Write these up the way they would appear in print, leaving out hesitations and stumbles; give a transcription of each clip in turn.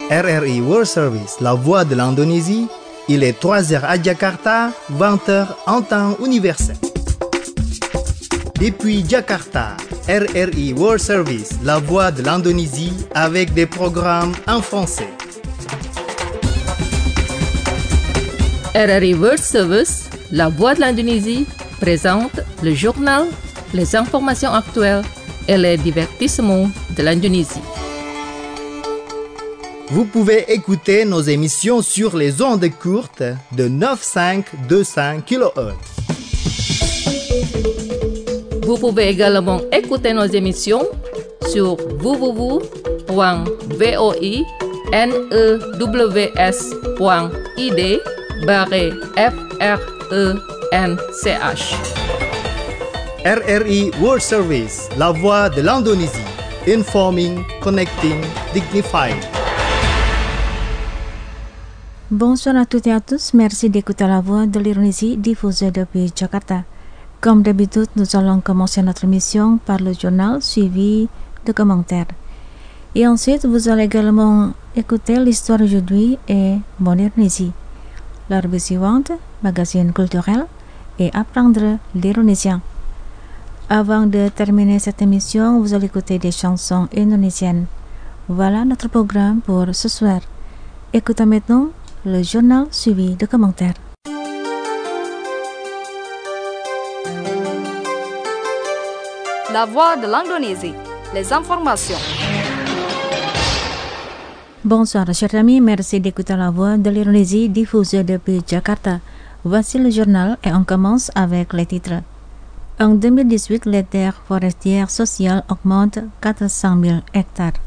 RRI World Service, la voix de l'Indonésie. Il est 3h à Jakarta, 20h en temps universel. Depuis Jakarta, RRI World Service, la voix de l'Indonésie, avec des programmes en français. RRI World Service, la voix de l'Indonésie, présente le journal, les informations actuelles et les divertissements de l'Indonésie. Vous pouvez écouter nos émissions sur les ondes courtes de 9525 kHz. Vous pouvez également écouter nos émissions sur www.voinews.id/FRENCH. RRI World Service, la voix de l'Indonésie. Informing, connecting, dignified. Bonsoir à toutes et à tous, merci d'écouter la voix de l'Indonésie diffusée depuis Jakarta. Comme d'habitude, nous allons commencer notre émission par le journal suivi de commentaires. Et ensuite, vous allez également écouter l'histoire aujourd'hui et mon Indonésie. La rubrique suivante, magazine culturel et apprendre l'indonésien. Avant de terminer cette émission, vous allez écouter des chansons indonésiennes. Voilà notre programme pour ce soir. Écoutons maintenant le journal suivi de commentaires. La voix de l'Indonésie, les informations. Bonsoir chers amis, merci d'écouter la voix de l'Indonésie diffusée depuis Jakarta. Voici le journal et on commence avec les titres. En 2018, les terres forestières sociales augmentent 400 000 hectares.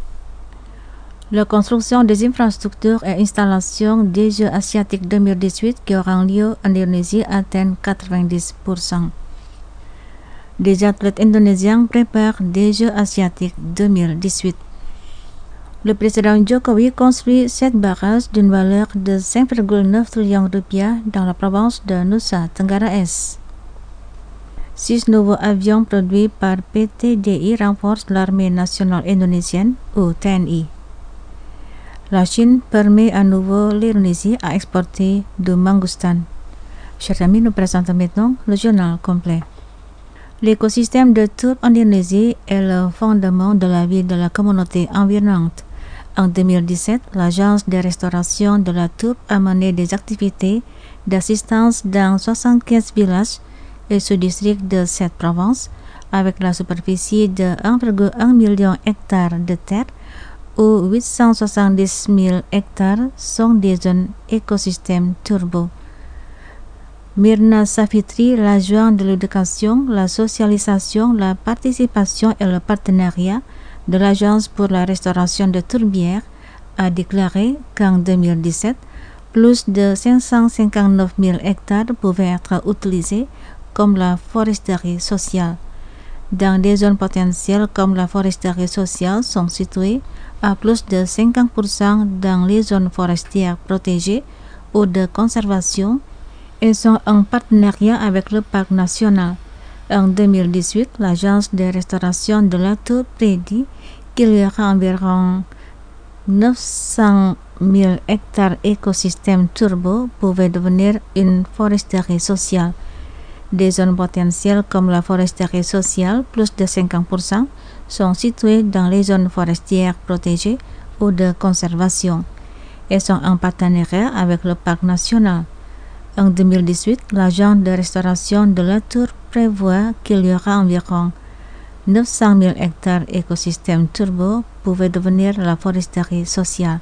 La construction des infrastructures et installations des Jeux asiatiques 2018 qui auront lieu en Indonésie atteint 90%. Des athlètes indonésiens préparent des Jeux asiatiques 2018. Le président Jokowi construit 7 barrages d'une valeur de 5,9 trillions rupiah dans la province de Nusa Tenggara Est. 6 nouveaux avions produits par PTDI renforcent l'armée nationale indonésienne ou TNI. La Chine permet à nouveau l'Indonésie à exporter du mangostan. Chers amis, nous présentons maintenant le journal complet. L'écosystème de tourbe en Indonésie est le fondement de la vie de la communauté environnante. En 2017, l'agence de restauration de la tourbe a mené des activités d'assistance dans 75 villages et sous-districts de cette province, avec la superficie de 1,1 million hectares de terre, où 870 000 hectares sont des zones écosystèmes turbo. Mirna Safitri, l'adjoint de l'éducation, la socialisation, la participation et le partenariat de l'Agence pour la restauration de tourbières, a déclaré qu'en 2017, plus de 559 000 hectares pouvaient être utilisés comme la foresterie sociale. Dans des zones potentielles comme la foresterie sociale sont situées à plus de 50% dans les zones forestières protégées ou de conservation et sont en partenariat avec le parc national. En 2018, l'agence de restauration de la tourbe prédit qu'il y aura environ 900 000 hectares écosystèmes turbo pouvaient devenir une foresterie sociale. Des zones potentielles comme la foresterie sociale, plus de 50%, sont situées dans les zones forestières protégées ou de conservation et sont en partenariat avec le parc national. En 2018, l'agence de restauration de la tourbe prévoit qu'il y aura environ 900 000 hectares écosystèmes turbo pouvaient devenir la foresterie sociale.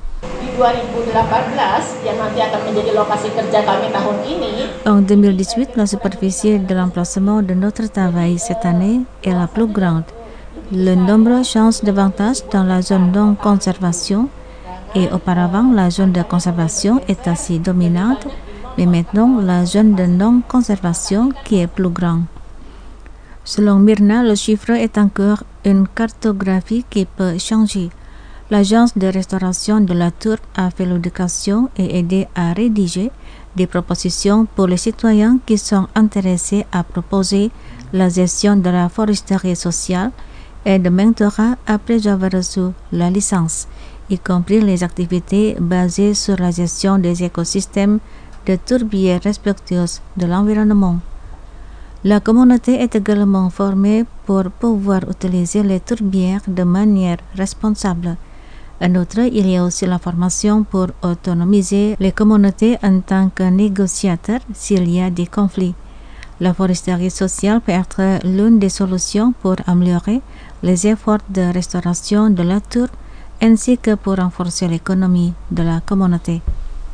En 2018, la superficie de l'emplacement de notre travail cette année est la plus grande. Le nombre change davantage dans la zone de conservation et auparavant la zone de conservation est assez dominante, mais maintenant la zone de non-conservation qui est plus grande. Selon Mirna, le chiffre est encore une cartographie qui peut changer. L'agence de restauration de la tourbe a fait l'éducation et aidé à rédiger des propositions pour les citoyens qui sont intéressés à proposer la gestion de la foresterie sociale et de mentorat après avoir reçu la licence. y compris les activités basées sur la gestion des écosystèmes de tourbières respectueuses de l'environnement. La communauté est également formée pour pouvoir utiliser les tourbières de manière responsable. En outre, il y a aussi la formation pour autonomiser les communautés en tant que négociateurs s'il y a des conflits. La foresterie sociale peut être l'une des solutions pour améliorer les efforts de restauration de la tourbe ainsi que pour renforcer l'économie de la communauté.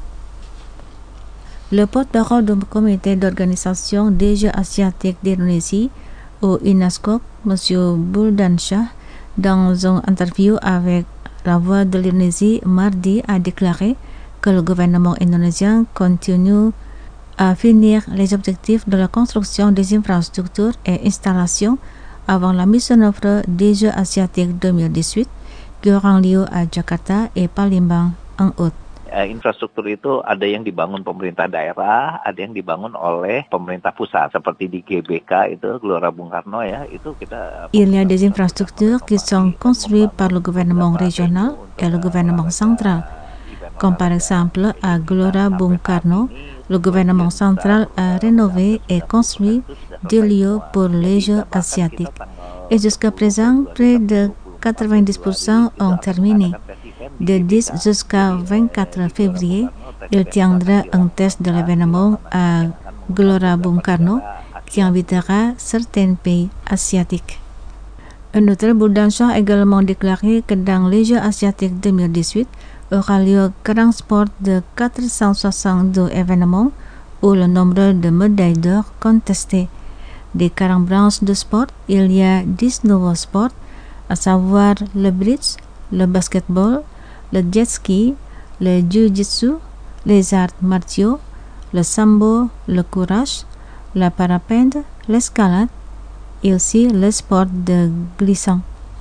Le porte-parole du comité d'organisation des Jeux asiatiques d'Indonésie au UNESCO, M. Buldan Shah, dans une interview avec La Voix de l'Indonésie mardi, a déclaré que le gouvernement indonésien continue à finir les objectifs de la construction des infrastructures et installations avant la mise en œuvre des Jeux asiatiques 2018 qui auront lieu à Jakarta et Palembang en août. Infrastruktur itu ada yang dibangun pemerintah daerah, ada yang dibangun oleh pemerintah pusat seperti di GBK itu Gelora Bung Karno ya, itu kita. Il y a des infrastructures qui sont construites par le gouvernement régional et le gouvernement central. Comme par exemple à Gelora Bung Karno, le gouvernement central a rénové et construit des lieux pour les Jeux asiatiques. Et jusqu'à présent, près de 90% ont terminé. De 10 jusqu'à 24 février, il tiendra un test de l'événement à Gelora Bung Karno qui invitera certains pays asiatiques. Un autre Buldan Shah a également déclaré que dans les Jeux asiatiques 2018 aura lieu grand sport de 462 événements où le nombre de médailles d'or contestées. Des 40 branches de sport, il y a 10 nouveaux sports, à savoir le bridge, le basketball, le jet ski, le jiu-jitsu, les arts martiaux, le sambo, le courage, la parapente, l'escalade et aussi le sport de glissant.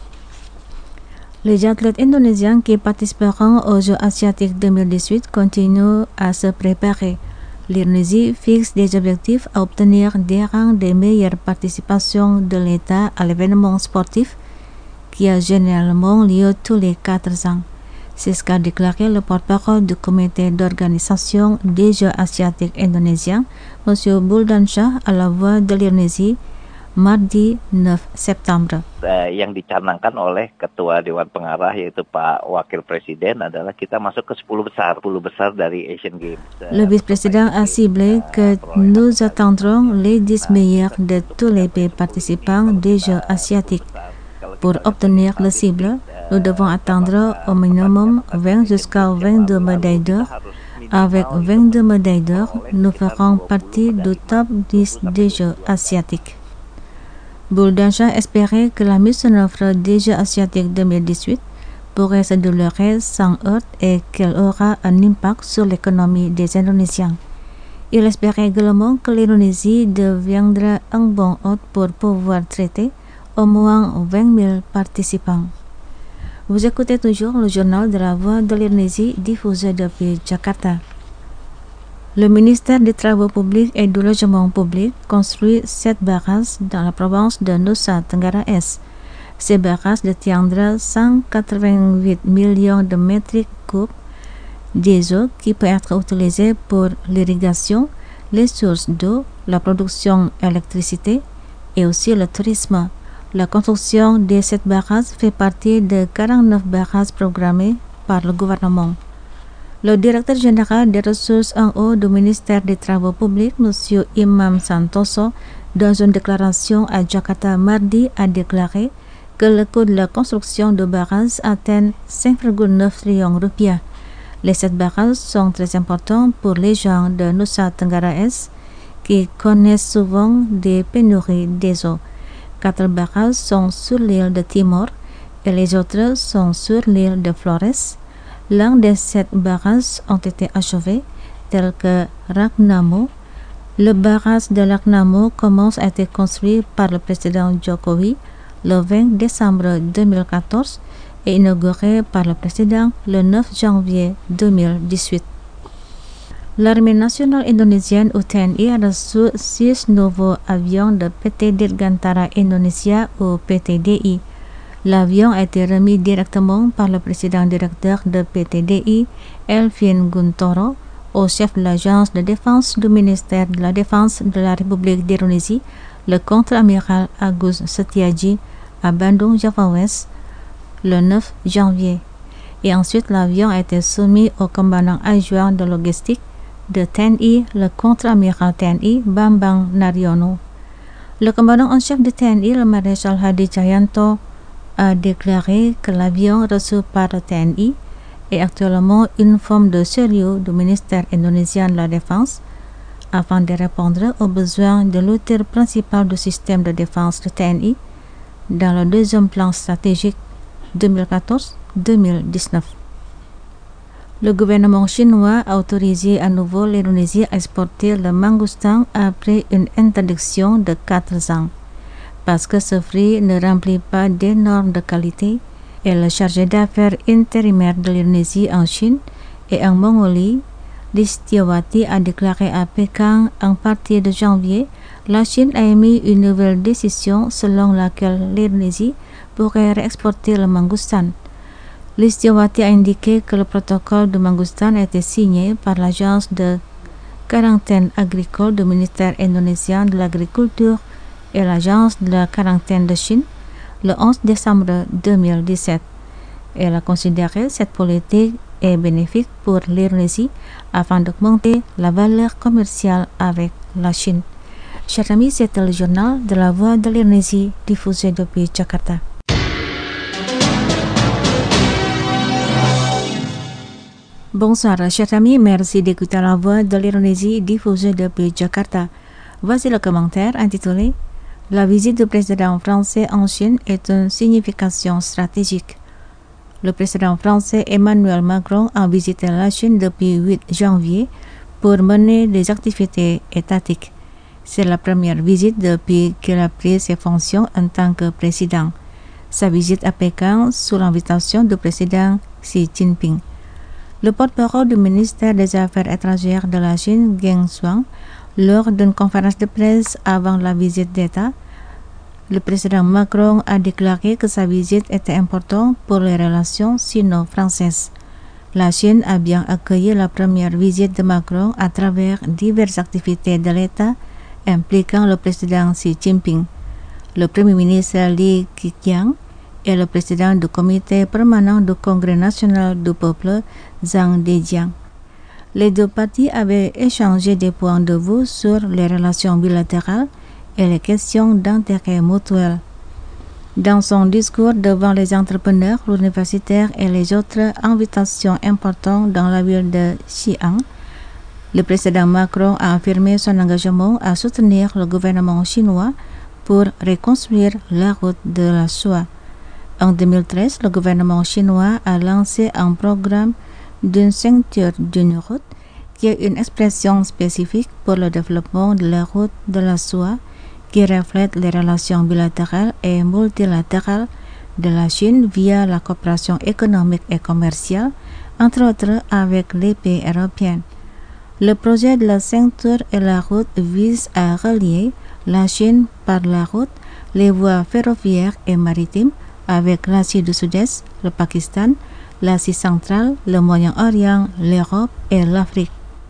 Les athlètes indonésiens qui participeront aux Jeux asiatiques 2018 continuent à se préparer. L'Indonésie fixe des objectifs à obtenir des rangs des meilleures participations de l'État à l'événement sportif qui a généralement lieu tous les 4 ans. C'est ce qu'a déclaré le porte-parole du comité d'organisation des Jeux asiatiques indonésiens, M. Buldan Shah, à La Voix de l'Indonésie, mardi 9 Septembre. Yang dicanangkan oleh Ketua Dewan Pengarah yaitu Pak Wakil Presiden adalah kita masuk ke 10 besar dari Asian Games. Le vice-président a ciblé que nous attendrons les 10 meilleurs de tous les pays participants des Jeux asiatiques. Pour obtenir le cible, nous devons attendre au minimum 20 jusqu'à 22 médailles d'or. Avec 22 médailles d'or, nous ferons partie du top 10 des Jeux asiatiques. Buldan Shah espérait que la mise en œuvre des Jeux asiatiques 2018 pourrait se dérouler sans heurts et qu'elle aura un impact sur l'économie des Indonésiens. Il espérait également que l'Indonésie deviendra un bon hôte pour pouvoir traiter au moins 20 000 participants. Vous écoutez toujours le journal de La Voix de l'Indonésie diffusé depuis Jakarta. Le ministère des Travaux publics et du Logement public construit 7 barrages dans la province de Nusa Tenggara Est. Ces barrages détiendront 188 millions de mètres cubes des eaux qui peuvent être utilisées pour l'irrigation, les sources d'eau, la production d'électricité et aussi le tourisme. La construction de 7 barrages fait partie de 49 barrages programmés par le gouvernement. Le directeur général des ressources en eau du ministère des Travaux publics, M. Imam Santoso, dans une déclaration à Jakarta mardi, a déclaré que le coût de la construction de barrages atteint 5,9 trillions rupiah. Les 7 barrages sont très importants pour les gens de Nusa Tenggara Est qui connaissent souvent des pénuries des eaux. 4 barrages sont sur l'île de Timor et les autres sont sur l'île de Flores. L'un des 7 barrages ont été achevés, tels que Ragnamo. Le barrage de Ragnamo commence à être construit par le président Jokowi le 20 décembre 2014 et inauguré par le président le 9 janvier 2018. L'armée nationale indonésienne (TNI) a reçu 6 nouveaux avions de PT Dirgantara Indonesia ou PTDI. L'avion a été remis directement par le président directeur de PTDI, Elfin Guntoro, au chef de l'agence de défense du ministère de la Défense de la République d'Indonésie, le contre-amiral Agus Setiaji, à Bandung, Java Ouest, le 9 janvier. Et ensuite, l'avion a été soumis au commandant adjoint de logistique de TNI, le contre-amiral TNI, Bambang Naryono. Le commandant en chef de TNI, le maréchal Hadi Cahyanto, a déclaré que l'avion reçu par le TNI est actuellement une forme de sérieux du ministère indonésien de la Défense afin de répondre aux besoins de l'outil principal du système de défense de TNI dans le deuxième plan stratégique 2014-2019. Le gouvernement chinois a autorisé à nouveau l'Indonésie à exporter le mangoustan après une interdiction de 4 ans. Parce que ce fruit ne remplit pas des normes de qualité, et le chargé d'affaires intérimaire de l'Indonésie en Chine et en Mongolie, Lee Setiawati, a déclaré à Pékin en partie de janvier, la Chine a émis une nouvelle décision selon laquelle l'Indonésie pourrait réexporter le mangoustan. Lee Setiawati a indiqué que le protocole de mangoustan a été signé par l'agence de quarantaine agricole du ministère indonésien de l'agriculture et l'agence de la quarantaine de Chine le 11 décembre 2017. Elle a considéré cette politique est bénéfique pour l'Indonésie afin d'augmenter la valeur commerciale avec la Chine. Chers amis, c'était le journal de la Voix de l'Indonésie diffusé depuis Jakarta. Bonsoir, chers amis, merci d'écouter la Voix de l'Indonésie diffusée depuis Jakarta. Voici le commentaire intitulé La visite du président français en Chine est une signification stratégique. Le président français Emmanuel Macron a visité la Chine depuis 8 janvier pour mener des activités étatiques. C'est la première visite depuis qu'il a pris ses fonctions en tant que président. Sa visite à Pékin sous l'invitation du président Xi Jinping. Le porte-parole du ministère des Affaires étrangères de la Chine, Geng Shuang, lors d'une conférence de presse avant la visite d'État, le président Macron a déclaré que sa visite était importante pour les relations sino-françaises. La Chine a bien accueilli la première visite de Macron à travers diverses activités de l'État impliquant le président Xi Jinping, le premier ministre Li Keqiang et le président du comité permanent du Congrès national du peuple, Zhang Dejiang. Les deux parties avaient échangé des points de vue sur les relations bilatérales et les questions d'intérêt mutuel. Dans son discours devant les entrepreneurs, universitaires et les autres invitations importantes dans la ville de Xi'an, le président Macron a affirmé son engagement à soutenir le gouvernement chinois pour reconstruire la route de la soie. En 2013, le gouvernement chinois a lancé un programme d'une ceinture d'une route qui est une expression spécifique pour le développement de la route de la soie qui reflète les relations bilatérales et multilatérales de la Chine via la coopération économique et commerciale, entre autres avec les pays européens. Le projet de la ceinture et la route vise à relier la Chine par la route, les voies ferroviaires et maritimes avec l'Asie du Sud-Est, le Pakistan, l'Asie centrale, le Moyen-Orient, l'Europe et l'Afrique.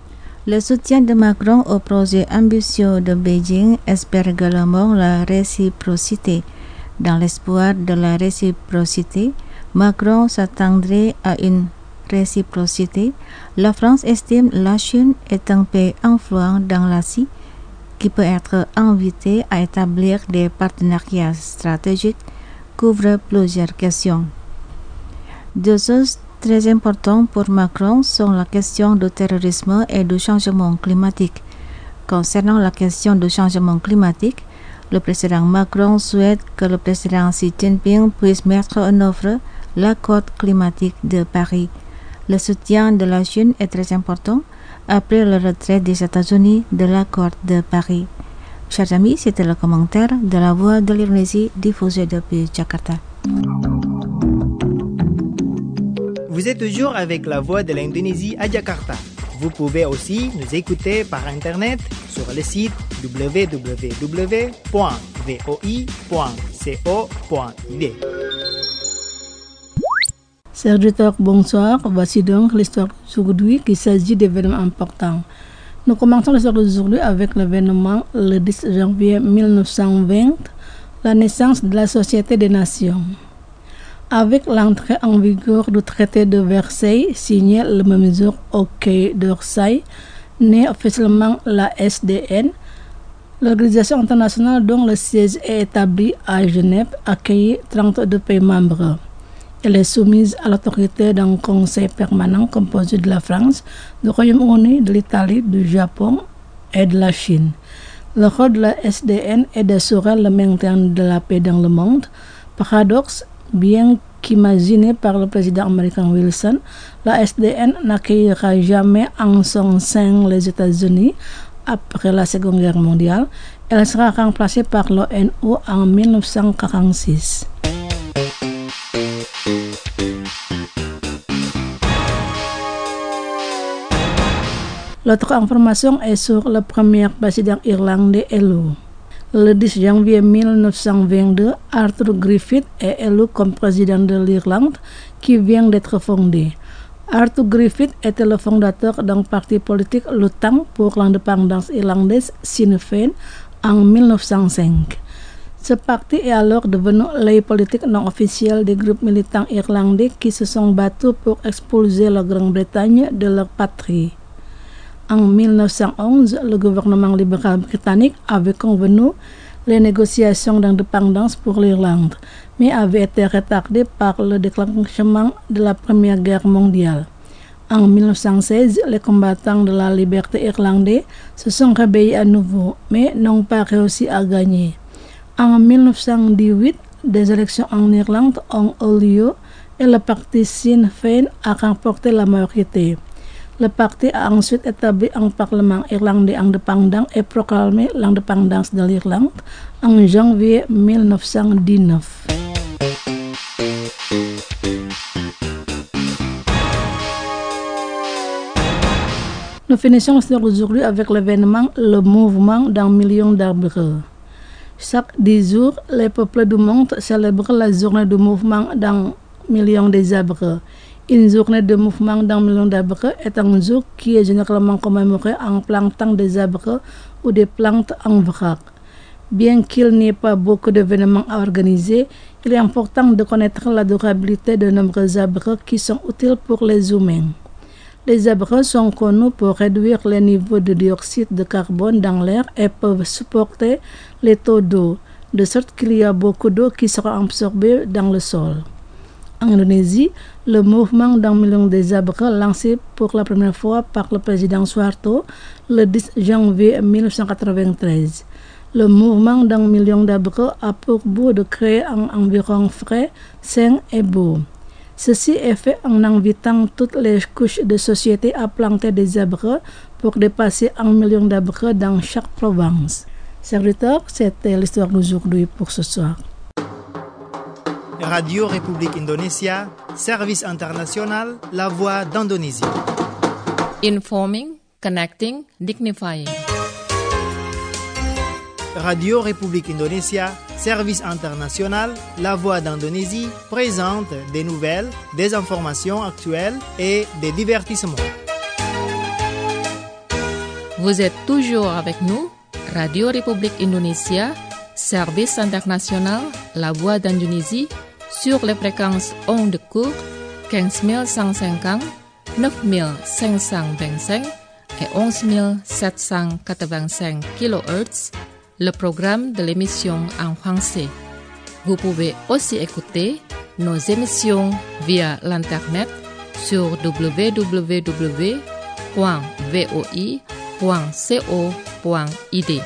Le soutien de Macron au projet ambitieux de Beijing espère également la réciprocité. Dans l'espoir de la réciprocité, Macron s'attendrait à une réciprocité. La France estime la Chine est un pays influent dans l'Asie qui peut être invité à établir des partenariats stratégiques couvrent plusieurs questions. Deux choses très importantes pour Macron sont la question du terrorisme et du changement climatique. Concernant la question du changement climatique, le président Macron souhaite que le président Xi Jinping puisse mettre en œuvre l'accord climatique de Paris. Le soutien de la Chine est très important après le retrait des États-Unis de l'accord de Paris. Chers amis, c'était le commentaire de la Voix de l'Indonésie diffusé depuis Jakarta. Vous êtes toujours avec la Voix de l'Indonésie à Jakarta. Vous pouvez aussi nous écouter par Internet sur le site www.voi.co.id. Serviteur, bonsoir. Voici donc l'histoire d'aujourd'hui qui s'agit d'événements importants. Nous commençons l'histoire d'aujourd'hui avec l'événement le 10 janvier 1920, la naissance de la Société des Nations. Avec l'entrée en vigueur du traité de Versailles, signé le même jour au Quai d'Orsay, naît officiellement la SDN, l'organisation internationale dont le siège est établi à Genève accueille 32 pays membres. Elle est soumise à l'autorité d'un conseil permanent composé de la France, du Royaume-Uni, de l'Italie, du Japon et de la Chine. Le rôle de la SDN est d'assurer le maintien de la paix dans le monde. Paradoxe, bien qu'imaginé par le président américain Wilson, la SDN n'accueillera jamais en son sein les États-Unis après la Seconde Guerre mondiale. Elle sera remplacée par l'ONU en 1946. L'autre information est sur le premier président irlandais élu. Le 10 janvier 1922, Arthur Griffith est élu comme président de l'Irlande qui vient d'être fondé. Arthur Griffith était le fondateur d'un parti politique luttant pour l'indépendance irlandaise Sinn Féin en 1905. Ce parti est alors devenu l'œil politique non officiel des groupes militants irlandais qui se sont battus pour expulser la Grande-Bretagne de leur patrie. En 1911, le gouvernement libéral britannique avait convenu les négociations d'indépendance pour l'Irlande, mais avait été retardé par le déclenchement de la Première Guerre mondiale. En 1916, les combattants de la liberté irlandais se sont réveillés à nouveau, mais n'ont pas réussi à gagner. En 1918, des élections en Irlande ont eu lieu et le parti Sinn Féin a remporté la majorité. Le parti a ensuite établi un parlement irlandais indépendant et proclamé l'indépendance de l'Irlande en janvier 1919. Nous finissons aujourd'hui avec l'événement Le Mouvement d'un million d'arbres. Chaque 10 jours, les peuples du monde célèbrent la journée du mouvement d'un million des arbres. Une journée de mouvement d'un million d'arbres est un jour qui est généralement commémoré en plantant des arbres ou des plantes en vrac. Bien qu'il n'y ait pas beaucoup d'événements à organiser, il est important de connaître la durabilité de nombreux arbres qui sont utiles pour les humains. Les arbres sont connus pour réduire les niveaux de dioxyde de carbone dans l'air et peuvent supporter les taux d'eau, de sorte qu'il y a beaucoup d'eau qui sera absorbée dans le sol. En Indonésie, le mouvement d'un million des arbres lancé pour la première fois par le président Suharto le 10 janvier 1993. Le mouvement d'un million d'arbres a pour but de créer un environnement frais, sain et beau. Ceci est fait en invitant toutes les couches de société à planter des arbres pour dépasser 1 million d'arbres dans chaque province. Serviteur, c'était l'histoire d'aujourd'hui pour ce soir. Radio République Indonésia, service international, la voix d'Indonésie. Informing, connecting, dignifying. Radio République Indonésia, service international, la voix d'Indonésie, présente des nouvelles, des informations actuelles et des divertissements. Vous êtes toujours avec nous, Radio République Indonésia, service international, la voix d'Indonésie, sur les fréquences ondes courtes 15150, 9525 et 11785 kHz, le programme de l'émission en français. Vous pouvez aussi écouter nos émissions via l'internet sur www.voi.co.id.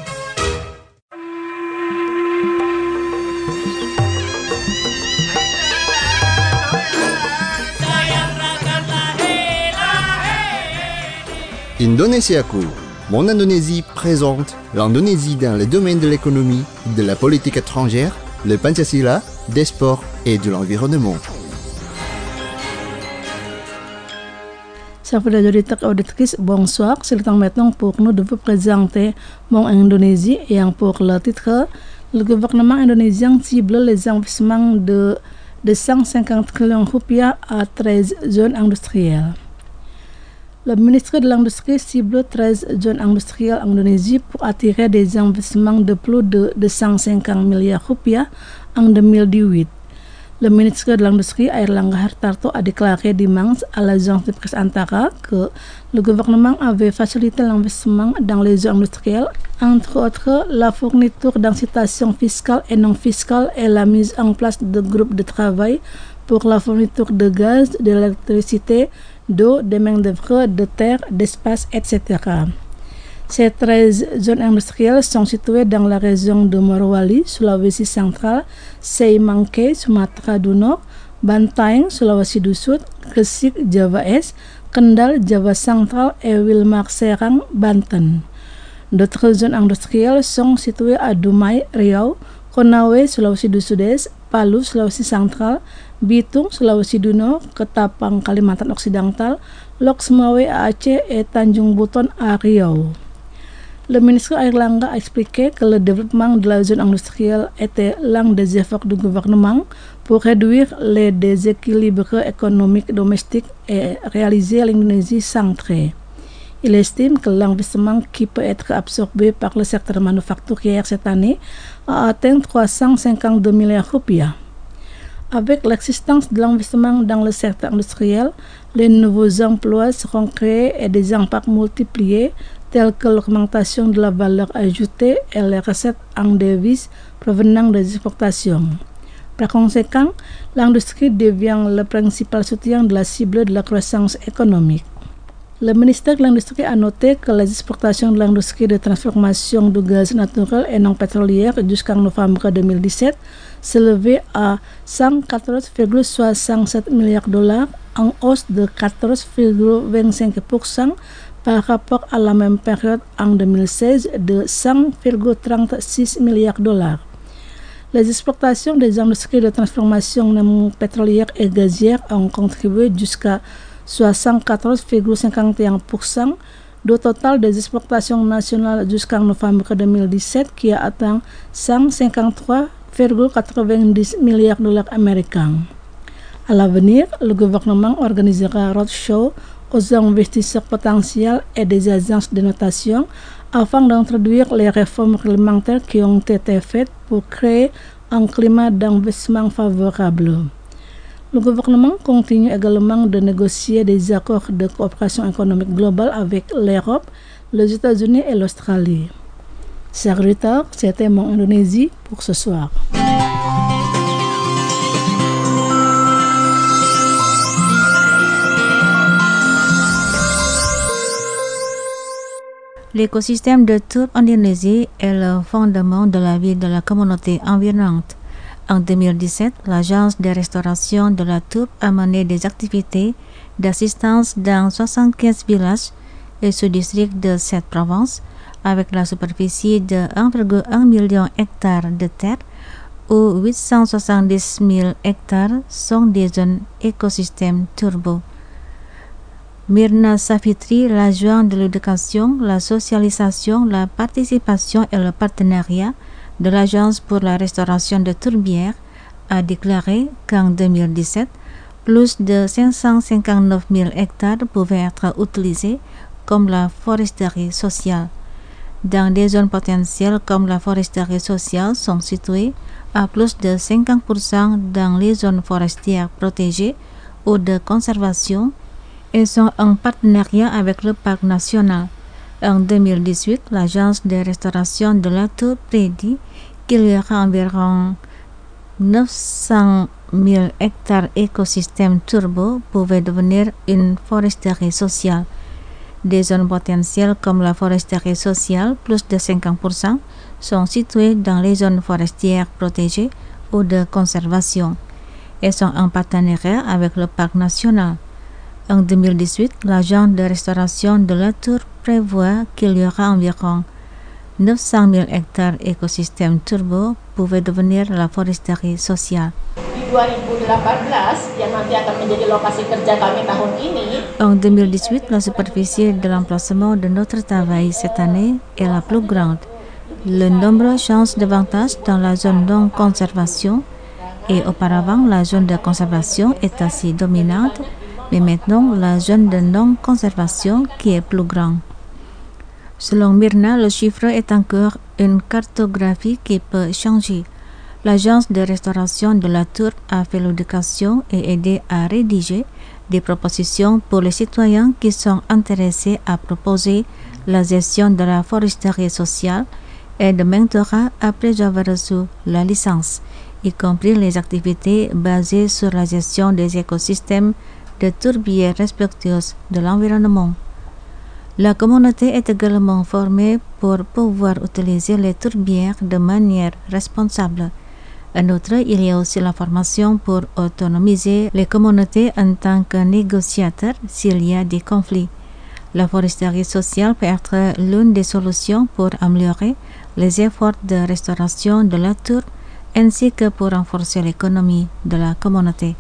Indonesiaku, Mon Indonésie présente l'Indonésie dans le domaine de l'économie, de la politique étrangère, le Pancasila, des sports et de l'environnement. Chers auditeurs et auditrices, bonsoir. C'est le temps maintenant pour nous de vous présenter Mon Indonésie et pour le titre, le gouvernement indonésien cible les investissements de de 150 trilions rupiah à 13 zones industrielles. Le ministère de l'Industrie cible 13 zones industrielles en Indonésie pour attirer des investissements de plus de 250 milliards rupiah en 2018. Le ministre de l'Industrie Airlangga Hartarto a déclaré dimanche à l'agence de presse Antara que le gouvernement avait facilité l'investissement dans les zones industrielles, entre autres la fourniture d'incitations fiscales et non fiscales et la mise en place de groupes de travail pour la fourniture de gaz, d'électricité, d'eau, de main-d'œuvre, de terre, d'espace, etc. Ces 13 zones industrielles sont situées dans la région de Morowali, Sulawesi Central, Seimangke, Sumatra du Nord, Bantaeng, Sulawesi du Sud, Gresik, Java Est, Kendal, Java Central et Wilmar Serang, Banten. D'autres zones industrielles sont situées à Dumai, Riau, Konawe, Sulawesi du Sud-Est, Palu, Sulawesi Central, Bitung, Sulawesi du Nord, Ketapang, Kalimantan Occidental, Lok Sumawe à Aceh et Tanjung Buton à Riau. Le ministre Airlangga a expliqué que le développement de la zone industrielle était l'un des efforts du gouvernement pour réduire les déséquilibres économiques domestiques et réaliser l'Indonésie centrée. Il estime que l'investissement qui peut être absorbé par le secteur manufacturier cette année a atteint 352 milliards rupiah. Avec l'existence de l'investissement dans le secteur industriel, les nouveaux emplois seront créés et des impacts multipliés tels que l'augmentation de la valeur ajoutée et les recettes en devises provenant des exportations. Par conséquent, l'industrie devient le principal soutien de la cible de la croissance économique. Le ministère de l'Industrie a noté que les exportations de l'industrie de transformation du gaz naturel et non pétrolier jusqu'en novembre 2017 s'élevaient à 114,67 milliards de dollars, en hausse de 14,25% par rapport à la même période en 2016 de 100,36 milliards de dollars. Les exportations des industries de transformation non pétrolière et gazière ont contribué jusqu'à 74,51% du total des exportations nationales jusqu'en novembre 2017 qui a atteint 153,90 milliards de dollars américains. À l'avenir, le gouvernement organisera un roadshow aux investisseurs potentiels et des agences de notation afin d'introduire les réformes réglementaires qui ont été faites pour créer un climat d'investissement favorable. Le gouvernement continue également de négocier des accords de coopération économique globale avec l'Europe, les États-Unis et l'Australie. Chers auditeurs, c'était mon Indonésie pour ce soir. L'écosystème de toute Indonésie est le fondement de la vie de la communauté environnante. En 2017, l'Agence de restauration de la Tourbe a mené des activités d'assistance dans 75 villages et sous-districts de cette province, avec la superficie de 1,1 million d'hectares de terre, où 870 000 hectares sont des zones écosystèmes turbo. Mirna Safitri, l'adjoint de l'éducation, la socialisation, la participation et le partenariat de l'Agence pour la restauration de tourbières, a déclaré qu'en 2017, plus de 559 000 hectares pouvaient être utilisés comme la foresterie sociale. Dans des zones potentielles comme la foresterie sociale sont situées à plus de 50% dans les zones forestières protégées ou de conservation et sont en partenariat avec le parc national. En 2018, l'Agence de restauration de la Tourbe prédit qu'il y aura environ 900 000 hectares écosystèmes turbo pouvaient devenir une foresterie sociale. Des zones potentielles comme la foresterie sociale, plus de 50%, sont situées dans les zones forestières protégées ou de conservation et sont en partenariat avec le parc national. En 2018, l'Agence de restauration de la Tourbe prévoit qu'il y aura environ 900 000 hectares écosystèmes turbo pouvaient devenir la foresterie sociale. En 2018, la superficie de l'emplacement de notre travail cette année est la plus grande. Le nombre change davantage dans la zone non conservation et auparavant la zone de conservation est assez dominante, mais maintenant la zone de non-conservation qui est plus grande. Selon Myrna, le chiffre est encore une cartographie qui peut changer. L'agence de restauration de la Tour a fait l'éducation et aidé à rédiger des propositions pour les citoyens qui sont intéressés à proposer la gestion de la foresterie sociale et de mentorat après avoir reçu la licence, y compris les activités basées sur la gestion des écosystèmes de tourbières respectueuses de l'environnement. La communauté est également formée pour pouvoir utiliser les tourbières de manière responsable. En outre, il y a aussi la formation pour autonomiser les communautés en tant que négociateurs s'il y a des conflits. La foresterie sociale peut être l'une des solutions pour améliorer les efforts de restauration de la tour ainsi que pour renforcer l'économie de la communauté.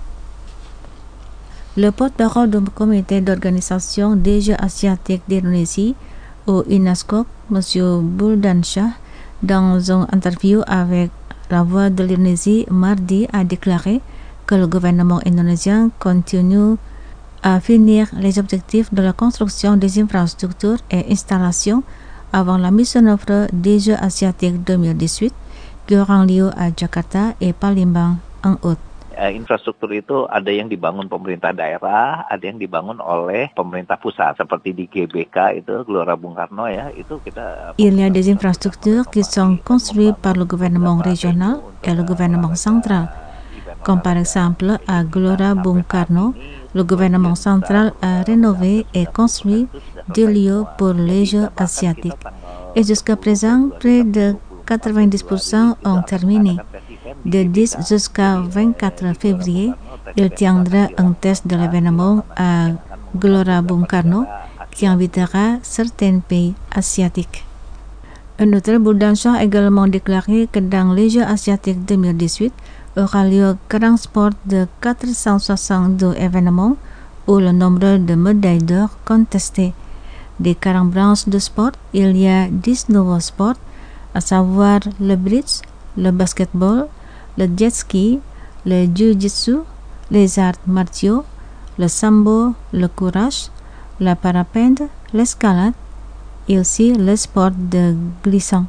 Le porte-parole du comité d'organisation des Jeux asiatiques d'Indonésie au UNESCO, M. Buldan Shah, dans une interview avec La Voix de l'Indonésie mardi, a déclaré que le gouvernement indonésien continue à finir les objectifs de la construction des infrastructures et installations avant la mise en œuvre des Jeux asiatiques 2018 qui auront lieu à Jakarta et Palembang en août. Infrastruktur itu ada yang dibangun pemerintah daerah, ada yang dibangun oleh pemerintah pusat. Seperti di GBK itu, Gelora Bung Karno ya, itu kita... Il y a des infrastructures qui sont construites par le gouvernement régional et le gouvernement central. Comme par exemple à Gelora Bung Karno, le gouvernement central a rénové et construit des lieux pour les Jeux asiatiques. Et jusqu'à présent, près de 90% ont terminé. De 10 jusqu'à 24 février, il tiendra un test de l'événement à Gelora Bung Karno qui invitera certains pays asiatiques. Un autre Buldan Shah a également déclaré que dans les Jeux asiatiques 2018 aura lieu grand sport de 462 événements où le nombre de médailles d'or contestées. Des 40 branches de sport, il y a 10 nouveaux sports, à savoir le bridge, le basketball, le jet ski, le jiu-jitsu, les arts martiaux, le sambo, le courage, la parapente, l'escalade et aussi le sport de glissant.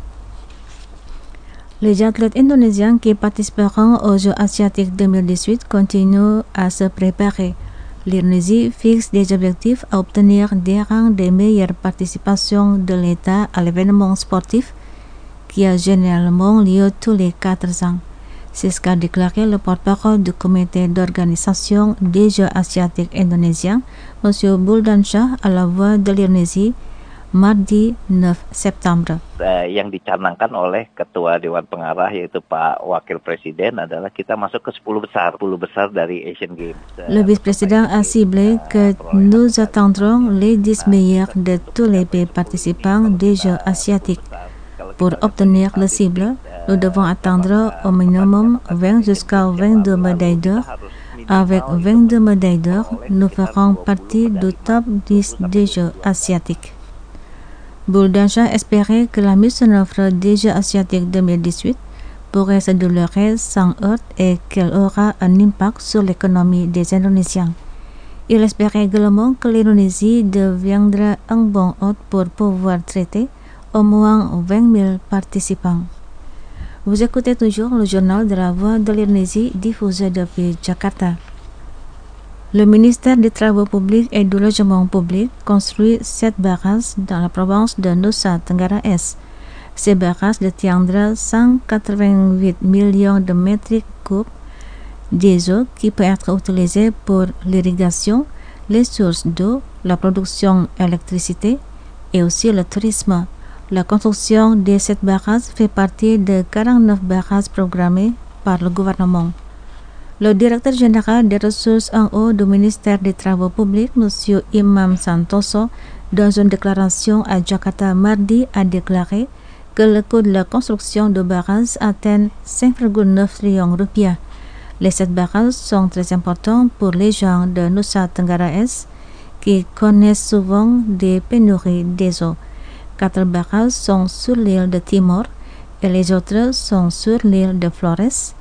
Les athlètes indonésiens qui participeront aux Jeux asiatiques 2018 continuent à se préparer. L'Indonésie fixe des objectifs à obtenir des rangs des meilleures participations de l'État à l'événement sportif qui a généralement lieu tous les 4 ans. C'est ce qu'a déclaré le porte-parole du comité d'organisation des Jeux asiatiques indonésiens, M. Buldan Shah, à La Voix de l'Indonésie, mardi 9 septembre. Yang dicanangkan oleh Ketua Dewan Pengarah yaitu Pak Wakil Presiden adalah kita masuk ke 10 besar dari Asian Games. Le vice-président a ciblé que nous attendrons les 10 meilleurs de tous les pays participants des Jeux asiatiques. Pour obtenir le cible, nous devons attendre au minimum 20 jusqu'à 22 médailles d'or. Avec 22 médailles d'or, nous ferons partie du top 10 des Jeux asiatiques. Buldan Shah espérait que la mise en œuvre des Jeux asiatiques 2018 pourrait se dérouler sans heurts et qu'elle aura un impact sur l'économie des Indonésiens. Il espérait également que l'Indonésie deviendra un bon hôte pour pouvoir traiter au moins 20 000 participants. Vous écoutez toujours le journal de La Voix de l'Indonésie diffusé depuis Jakarta. Le ministère des Travaux publics et du Logement public construit 7 barrages dans la province de Nusa Tenggara Est. Ces barrages détiendront 188 millions de mètres cubes d'eau qui peut être utilisés pour l'irrigation, les sources d'eau, la production d'électricité et aussi le tourisme. La construction de cette barrage fait partie de 49 barrages programmés par le gouvernement. Le directeur général des ressources en eau du ministère des Travaux publics, M. Imam Santoso, dans une déclaration à Jakarta mardi, a déclaré que le coût de la construction de barrages atteint 5,9 trillions de rupiah. Les 7 barrages sont très importants pour les gens de Nusa Tenggara Est qui connaissent souvent des pénuries d'eau. 4 barrages sont sur l'île de Timor et les autres sont sur l'île de Flores.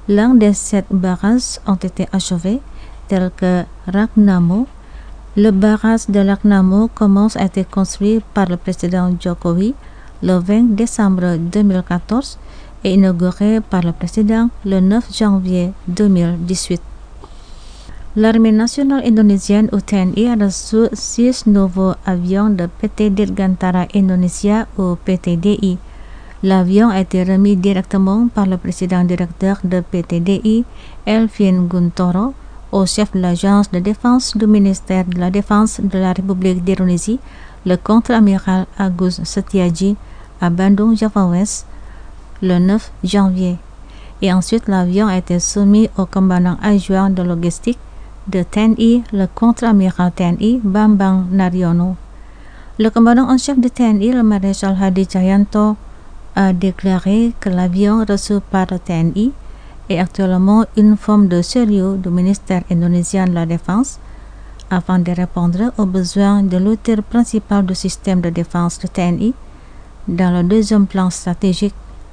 L'un des 7 barrages ont été achevés, tels que Ragnamo. Le barrage de Ragnamo commence à être construit par le président Jokowi le 20 décembre 2014 et inauguré par le président le 9 janvier 2018. L'armée nationale indonésienne ou TNI a reçu 6 nouveaux avions de PT Dirgantara Indonesia ou PTDI. L'avion a été remis directement par le président directeur de PTDI, Elvin Guntoro, au chef de l'agence de défense du ministère de la Défense de la République d'Indonésie, le contre-amiral Agus Setiaji, à Bandung, Java West, le 9 janvier. Et ensuite, l'avion a été soumis au commandant adjoint de logistique de TNI, le contre-amiral TNI, Bambang Naryono. Le commandant en chef de TNI, le maréchal Hadi Cahyanto, a déclaré que l'avion reçu par le TNI est actuellement une forme de sérieux du ministère indonésien de la Défense afin de répondre aux besoins de l'outil principal du système de défense de TNI dans le deuxième plan stratégique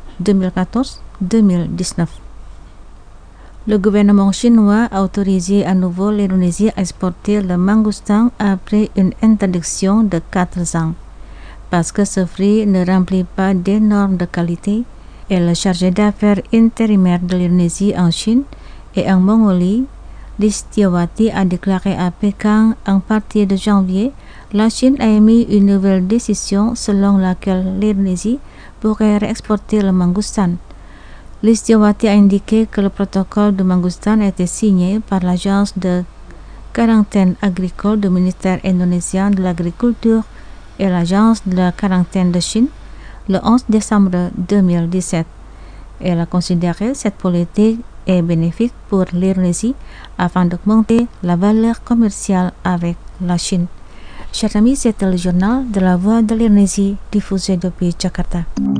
2014-2019. Le gouvernement chinois a autorisé à nouveau l'Indonésie à exporter le mangoustan après une interdiction de 4 ans. Parce que ce fruit ne remplit pas des normes de qualité, et le chargé d'affaires intérimaire de l'Indonésie en Chine et en Mongolie, Listiawati, a déclaré à Pékin en partir de janvier, la Chine a émis une nouvelle décision selon laquelle l'Indonésie pourrait réexporter le mangoustan. Listiawati a indiqué que le protocole de mangoustan a été signé par l'agence de quarantaine agricole du ministère indonésien de l'agriculture et l'agence de la quarantaine de Chine le 11 décembre 2017. Elle a considéré cette politique est bénéfique pour l'Indonésie afin d'augmenter la valeur commerciale avec la Chine. Chers amis, c'était le journal de la Voix de l'Indonésie diffusé depuis Jakarta.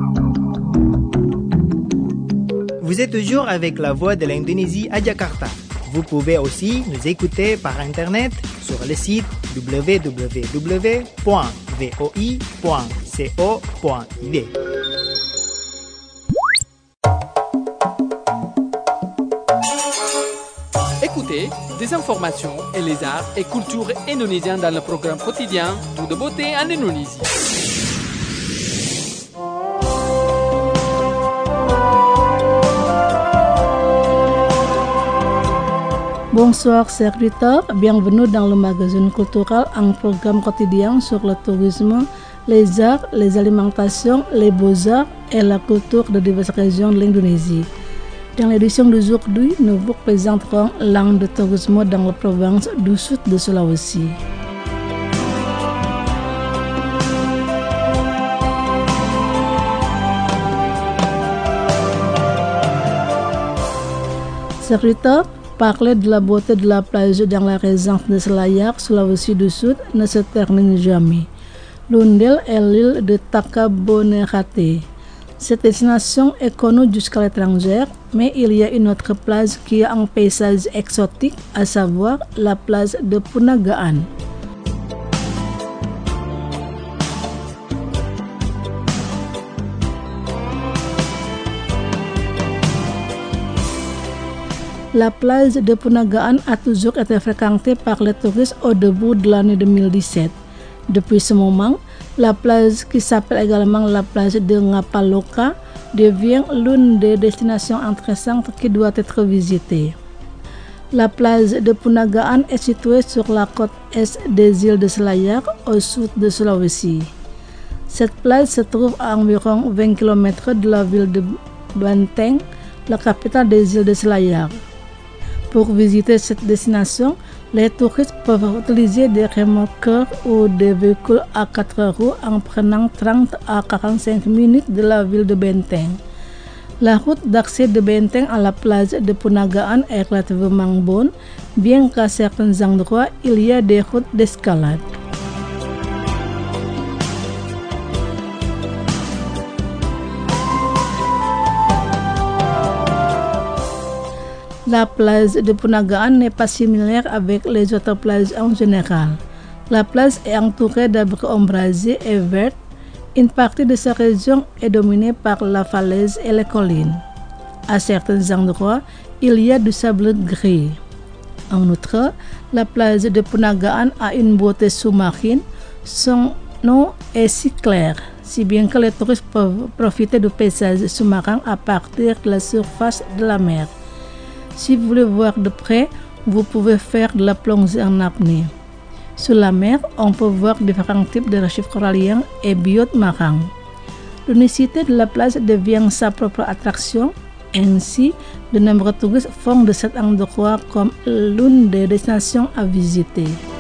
Vous êtes toujours avec la Voix de l'Indonésie à Jakarta. Vous pouvez aussi nous écouter par Internet sur le site www.voi.co.id. Écoutez des informations et les arts et cultures indonésiens dans le programme quotidien Tout de beauté en Indonésie. Bonsoir chers auditeurs, bienvenue dans le magazine culturel, un programme quotidien sur le tourisme, les arts, les alimentations, les beaux-arts et la culture de diverses régions de l'Indonésie. Dans l'édition d'aujourd'hui, nous vous présenterons l'an de tourisme dans la province du sud de Sulawesi. Chers auditeurs, parler de la beauté de la plage dans la région de Selayar, Sulawesi du Sud, ne se termine jamais. L'Undel est l'île de Takabonerate. Cette destination est connue jusqu'à l'étranger, mais il y a une autre plage qui a un paysage exotique, à savoir la plage de Punagaan. La plage de Punagaan a toujours été fréquentée par les touristes au début de l'année 2017. Depuis ce moment, la plage, qui s'appelle également la plage de Ngapaloka, devient l'une des destinations intéressantes qui doit être visitée. La plage de Punagaan est située sur la côte est des îles de Selayar, au sud de Sulawesi. Cette plage se trouve à environ 20 km de la ville de Banteng, la capitale des îles de Selayar. Pour visiter cette destination, les touristes peuvent utiliser des remorqueurs ou des véhicules à 4 roues en prenant 30 à 45 minutes de la ville de Benteng. La route d'accès de Benteng à la plage de Punagaan est relativement bonne, bien qu'à certains endroits, il y a des routes d'escalade. La plage de Punagaan n'est pas similaire avec les autres plages en général. La plage est entourée d'arbres ombragés et verts. Une partie de sa région est dominée par la falaise et les collines. À certains endroits, il y a du sable gris. En outre, la plage de Punagaan a une beauté sous-marine. Son nom est si clair, si bien que les touristes peuvent profiter du paysage sous-marin à partir de la surface de la mer. Si vous voulez voir de près, vous pouvez faire de la plongée en apnée. Sur la mer, on peut voir différents types de récifs coralliens et biotes marins. L'unicité de la plage devient sa propre attraction. Ainsi, de nombreux touristes font de cet endroit comme l'une des destinations à visiter.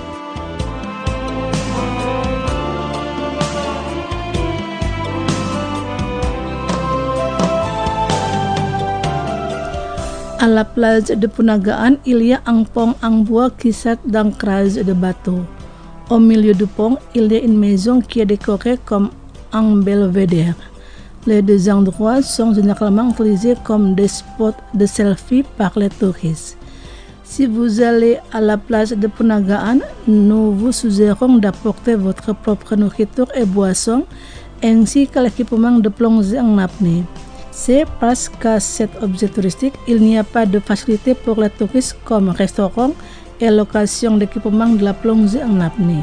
À la plage de Punagaan, il y a un pont en bois qui sert d'ancrage de bateau. Au milieu du pont, il y a une maison qui est décorée comme un belvédère. Les deux endroits sont généralement utilisés comme des spots de selfie par les touristes. Si vous allez à la plage de Punagaan, nous vous suggérons d'apporter votre propre nourriture et boissons, ainsi que l'équipement de plongée en apnée. C'est parce qu'à cet objet touristique, il n'y a pas de facilité pour les touristes comme restaurant et location d'équipement de la plongée en apnée.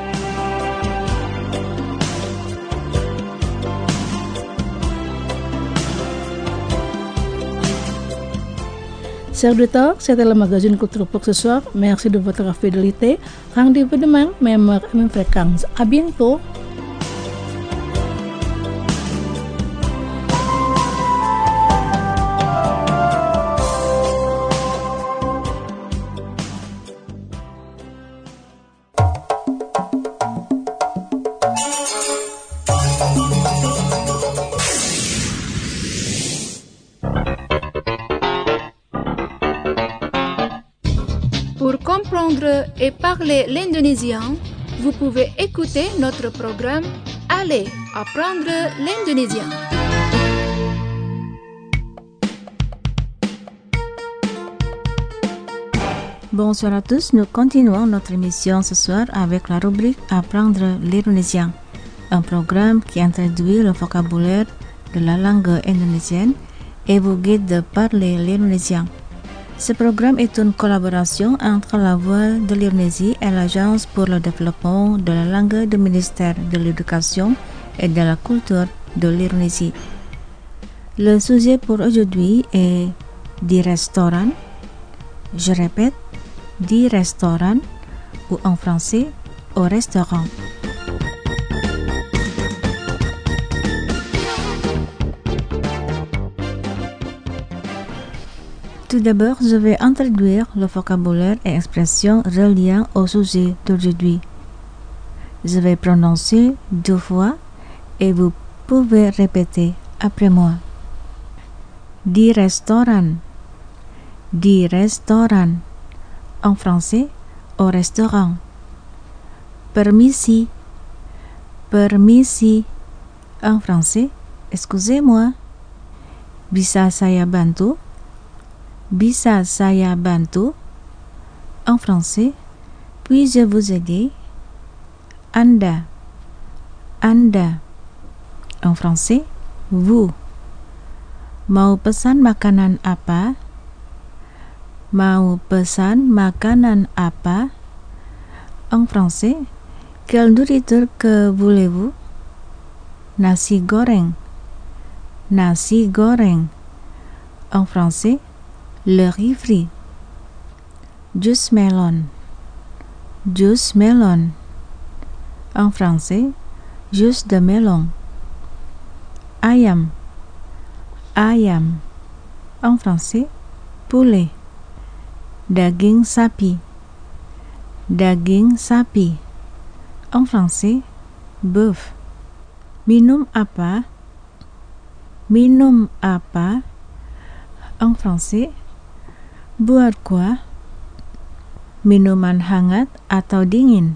Chers auditeurs, c'était le magazine Culture pour ce soir. Merci de votre fidélité. Rendez-vous demain, même heure et même fréquence. À bientôt. Pour comprendre et parler l'indonésien, vous pouvez écouter notre programme Allez apprendre l'indonésien. Bonsoir à tous, nous continuons notre émission ce soir avec la rubrique Apprendre l'indonésien, un programme qui introduit le vocabulaire de la langue indonésienne et vous guide de parler l'indonésien. Ce programme est une collaboration entre la Voix de l'Indonésie et l'Agence pour le développement de la langue du ministère de l'Éducation et de la Culture de l'Indonésie. Le sujet pour aujourd'hui est di restoran. Je répète, di restoran ou en français, au restaurant. Tout d'abord, je vais introduire le vocabulaire et expressions reliant au sujet d'aujourd'hui. Je vais prononcer 2 fois et vous pouvez répéter après moi. Di restoran. Di restoran. En français, au restaurant. Permisi. Permisi. En français, excusez-moi. Bisa saya bantu? Bisa saya bantu? En français, puis-je vous aider? Anda. Anda. En français, vous. Mau pesan makanan apa? Mau pesan makanan apa? En français, quelle nourriture que voulez-vous? Nasi goreng. Nasi goreng. En français, le riz frit. Jus melon. Jus melon. En français, jus de melon. Ayam. Ayam. En français, poulet. Daging sapi. Daging sapi. En français, bœuf. Minum apa? Minum apa? En français, buat quoi? Minuman hangat atau dingin?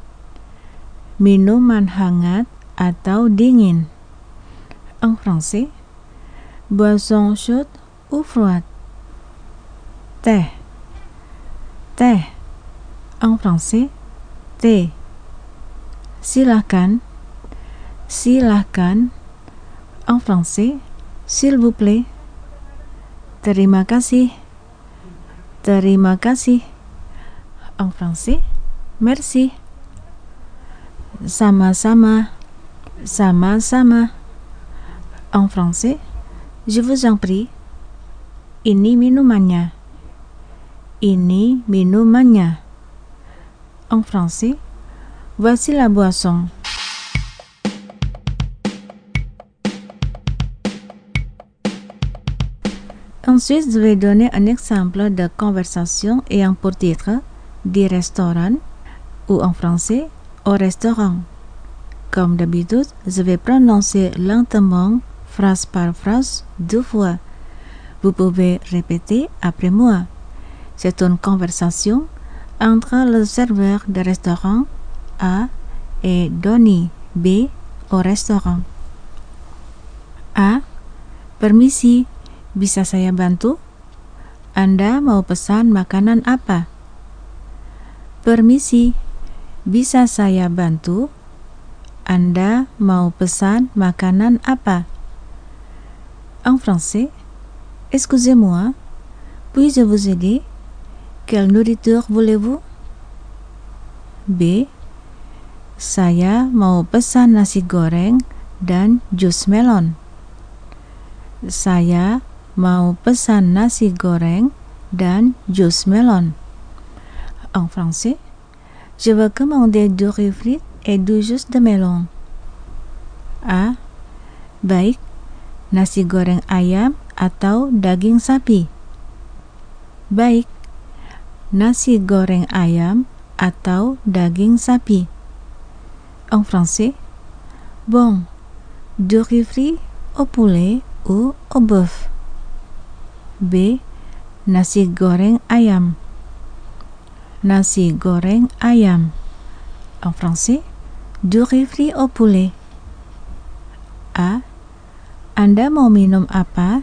Minuman hangat atau dingin? En français, boisson chaude ou froide? Teh. Teh. En français, thé. Silakan. Silakan. En français, s'il vous plaît. Terima kasih. Terima kasih. En français, merci. Sama-sama. Sama-sama. En français, je vous en prie. Ini minumannya. Ini minumannya. En français, voici la boisson. Ensuite, je vais donner un exemple de conversation ayant pour titre du restaurant ou en français au restaurant. Comme d'habitude, je vais prononcer lentement, phrase par phrase, 2 fois. Vous pouvez répéter après moi. C'est une conversation entre le serveur de restaurant A et Donny B au restaurant. A. Permisi, bisa saya bantu? Anda mau pesan makanan apa? Permisi, bisa saya bantu? Anda mau pesan makanan apa? En français, excusez-moi, puis-je vous aider? Quelle nourriture voulez-vous? B. Saya mau pesan nasi goreng dan jus melon. Saya mau pesan nasi goreng dan jus melon. En français, je veux commander du riz frites et du jus de melon. A. Baik, nasi goreng ayam atau daging sapi? Baik, nasi goreng ayam atau daging sapi? En français, bon, du riz frit au poulet ou au bœuf? B. Nasi goreng ayam. Nasi goreng ayam. En français, du riz frit au poulet. A. Anda mau minum apa?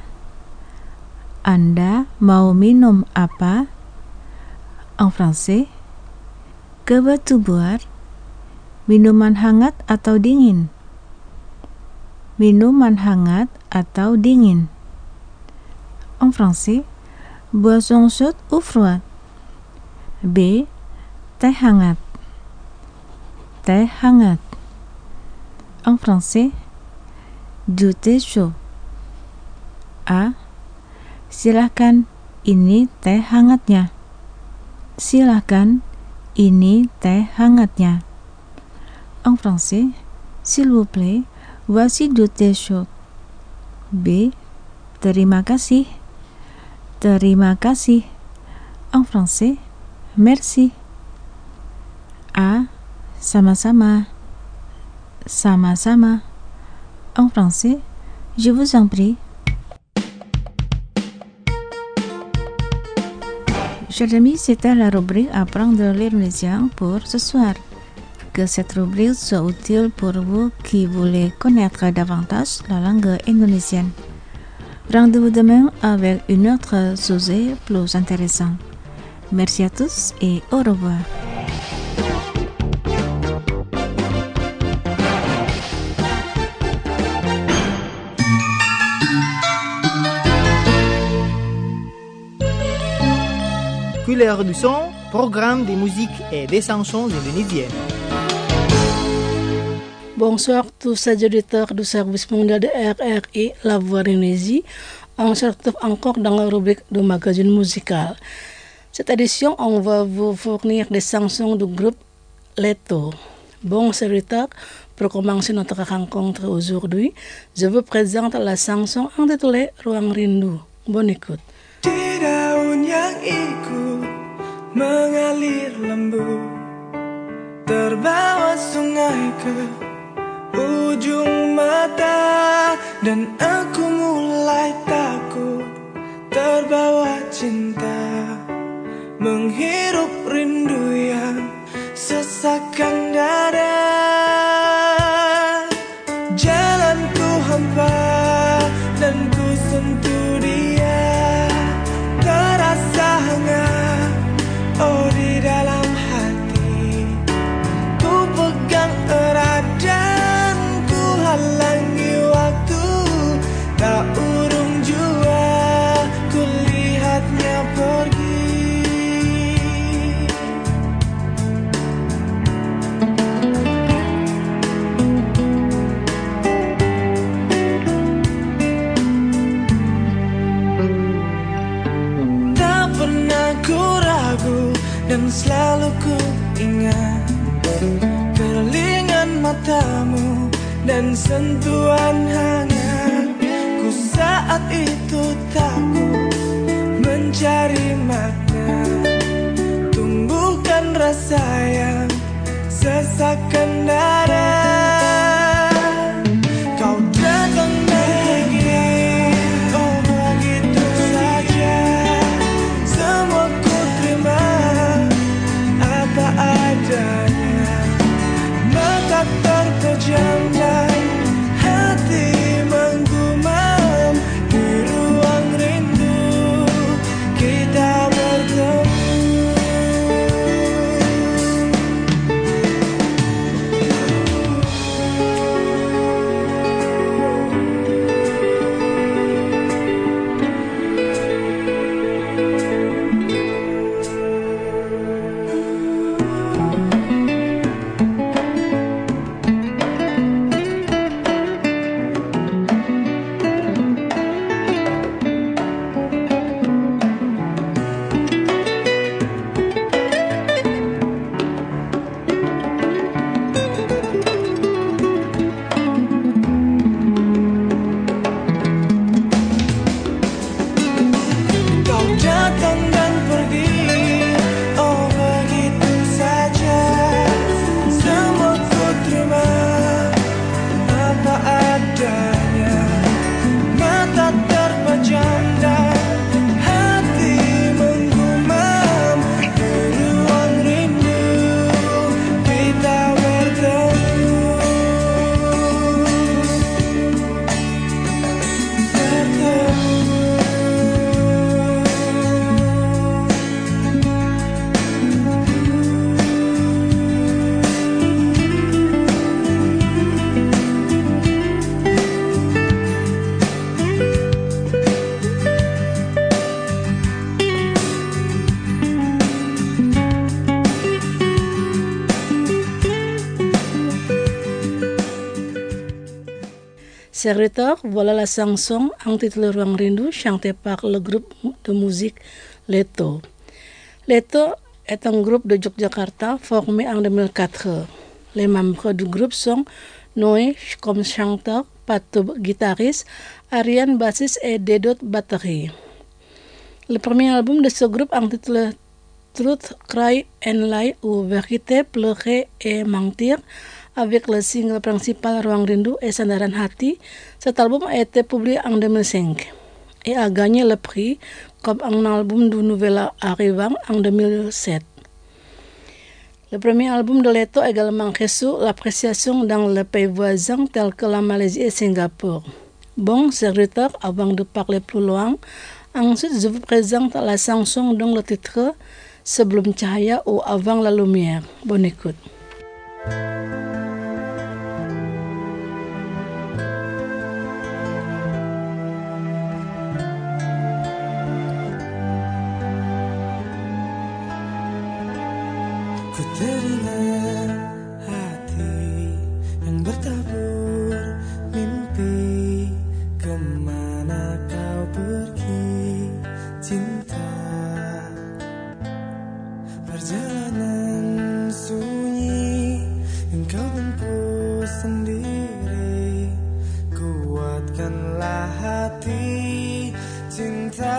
Anda mau minum apa? En français, que veux-tu boire? Minuman hangat atau dingin? Minuman hangat atau dingin? En français, boisson chaude ou froide? B. Teh hangat. Teh hangat. En français, du thé chaud. A. Silakan, ini teh hangatnya. Silakan, ini teh hangatnya. En français, s'il vous plaît, voici du thé chaud. B. Terima kasih. Terima kasih. En français, merci. A. Sama-sama. Sama-sama. En français, je vous en prie. Chers amis, c'était la rubrique Apprendre l'indonésien pour ce soir. Que cette rubrique soit utile pour vous qui voulez connaître davantage la langue indonésienne. Rendez-vous demain avec une autre sujet plus intéressant. Merci à tous et au revoir. Couleur du son, programme des musiques et des chansons indonésiennes. Bonsoir tous les auditeurs du service mondial de RRI La Voix d'Indonésie. On se retrouve encore dans la rubrique du magazine musical. Cette édition, on va vous fournir des chansons du groupe Leto. Bon serviteur, pour commencer notre rencontre aujourd'hui, je vous présente la chanson intitulée Ruang Rindu. Bonne écoute. Di daun yang ikut mengalir lembu, terbawa sungai ke ujung mata, dan aku mulai takut terbawa cinta, menghirup rindu yang sesakkan dada. Jalanku hampa dan ku sentuh dia, terasa hangat, oh di dalam hati. Ku pegang erat dan ku halangi waktu, tak urung jua ku lihatnya pergi. Tak pernah ku ragu dan selalu ku ingat kelingan matamu dan sentuhan hangat. Ku saat itu takut mencari makna, tumbuhkan rasa yang sesakkan dada. Kau datang dan pergi, oh begitu saja. Semua ku terima apa adanya. Mata terpejam dan hati menggumam. Di ruang rindu kita bertemu. Kau datang dan pergi, oh begitu saja. Semua ku terima apa adanya. Mata terpejam dan hati menggumam. Di ruang rindu kita bertemu. Serviteur, voilà la chanson intitulée Ruang Rindu, chantée par le groupe de musique Leto. Leto est un groupe de Yogyakarta formé en 2004. Les membres du groupe sont Noé comme chanteur, Pato guitariste, Ariane bassiste et Dedot batterie. Le premier album de ce groupe intitulé Truth, Cry and Lie ou Vérité, Pleurer et Mentir, avec le single principal Ruang Rindu et Sandaran Hati. Cet album a été publié en 2005 et a gagné le prix comme un album du nouvel arrivant en 2007. Le premier album de Leto a également reçu l'appréciation dans les pays voisins tels que la Malaisie et Singapour. Bon, serviteur, avant de parler plus loin, ensuite je vous présente la chanson dont le titre Sebelum Cahaya ou Avant la Lumière. Bonne écoute. Ku teringat hati yang bertabur mimpi. Kemana kau pergi cinta? Perjalanan sunyi yang kau tempuh sendiri. Kuatkanlah hati cinta.